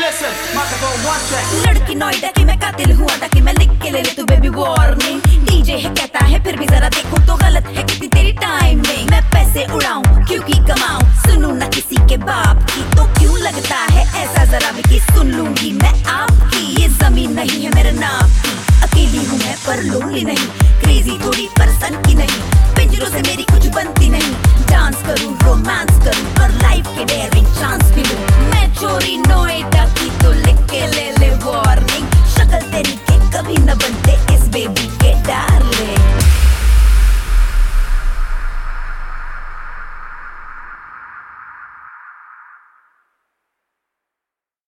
लड़की नोएडा की मैं कातिल हुआ ताकि मैं लिख के ले ले तू बेबी वार्निंग। डीजे है कहता है फिर भी जरा देखो तो गलत है कितनी तेरी टाइमिंग। मैं पैसे उड़ाऊं क्योंकि कमाऊं, सुनूं ना किसी के बाप की, तो क्यों लगता है ऐसा जरा भी कि सुन लूंगी मैं आपकी। ये जमीन नहीं है मेरे नाम की, अकेली हूँ मैं पर लोनली नहीं।